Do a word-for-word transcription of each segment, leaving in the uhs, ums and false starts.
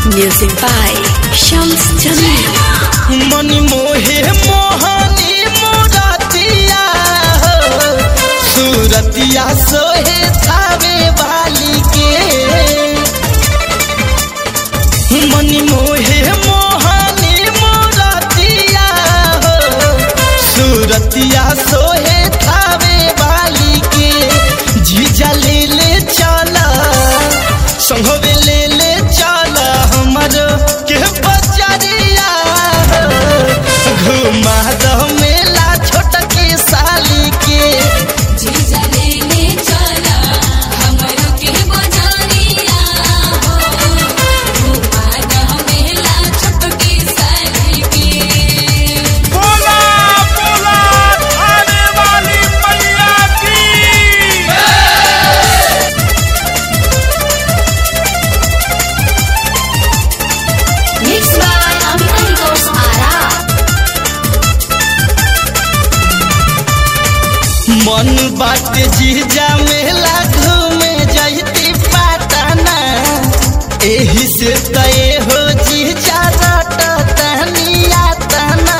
Music by Shams Jamil. मनी मोहे मोहनी मोरतिया सूरतिया सोहे थावे वाली के। मनी मोहे मोहनी मोरतिया सूरतिया सोहे थावे वाली के। जीजा ले ले चला संघवे ले ले चला हमर के बजरिया घुमा दो मेला छोटकी साली के। जीजा ले ले चला हमरो के बजरिया घुमा दो मेला छोटकी साली के। बोला बोला आने वाली मैया की। Mixed by Amita Records Ara. मन बात जीजा मेला घूमे जैती पाटना एही से तय हो जीजा रट तनिया तना।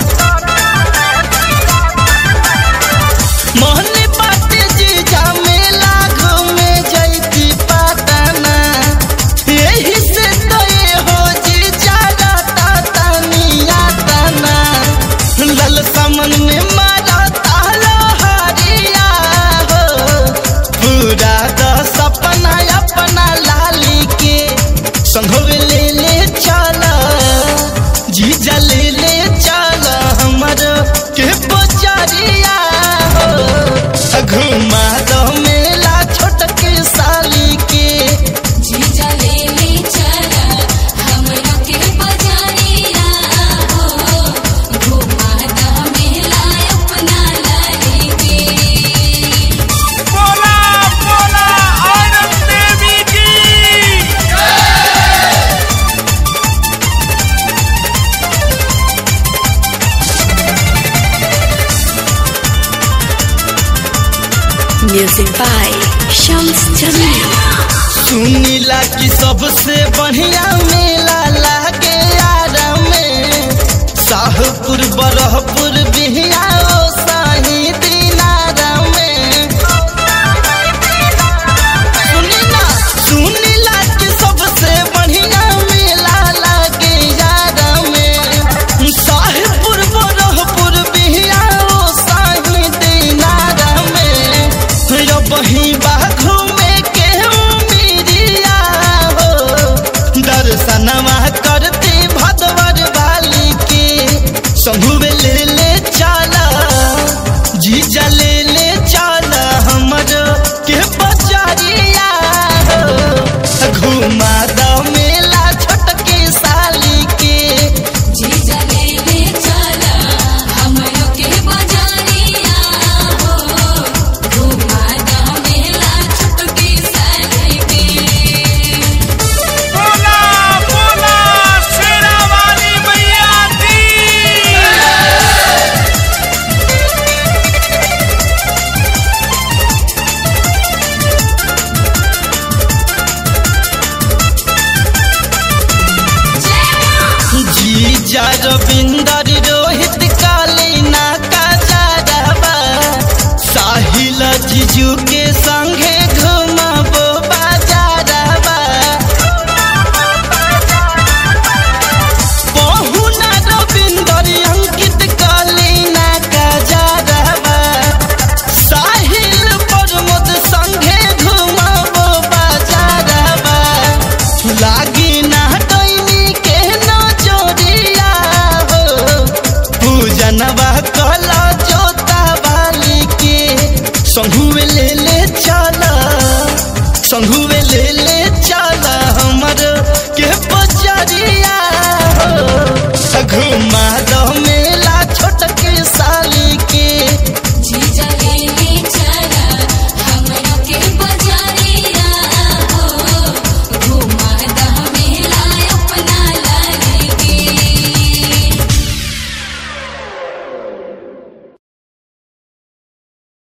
मन बात जीजा मेला घूमे जैती पाटना एही से तय हो जीजा रट तनिया तना। लल समन में मारा ताला हरिया हो पूरा दस अपना अपना लाली के। संघवे ले ले चला जीजा ले ले चला हमर के बजरिया हो घुमा दो मेला छोटके साली के। जीजा ले ले चला हमरो के बजरिया घुमा दो मेला अपना लाली के। बोला बोला औरत देवी की। Music by Shams Jamil. सुनीला की सबसे बढ़िया मेला लागे आरा में शाहपुर बरहपुर बिहिया ओ शाही दिनारा में। सुनीला सुनीला की सबसे बढ़िया मेला लागे आरा में शाहपुर बरहपुर बिहिया ओ शाही दिनारा में। बही बा घूमे के उमिरिया हो दर्शनमा करते भदवर वाली के। संघुवे ले ले चला जीजा ले ले चला हमर के बजरिया हो घुमा दो मेला छोटके साली के। जीजा ले ले चला हमरो के बजरिया घुमा दो मेला छोटकी साली के। बोला बोला शेरा वाली मैया की। जीजा रविंदर रोहित कालीना का जारबा साहिल जीजू के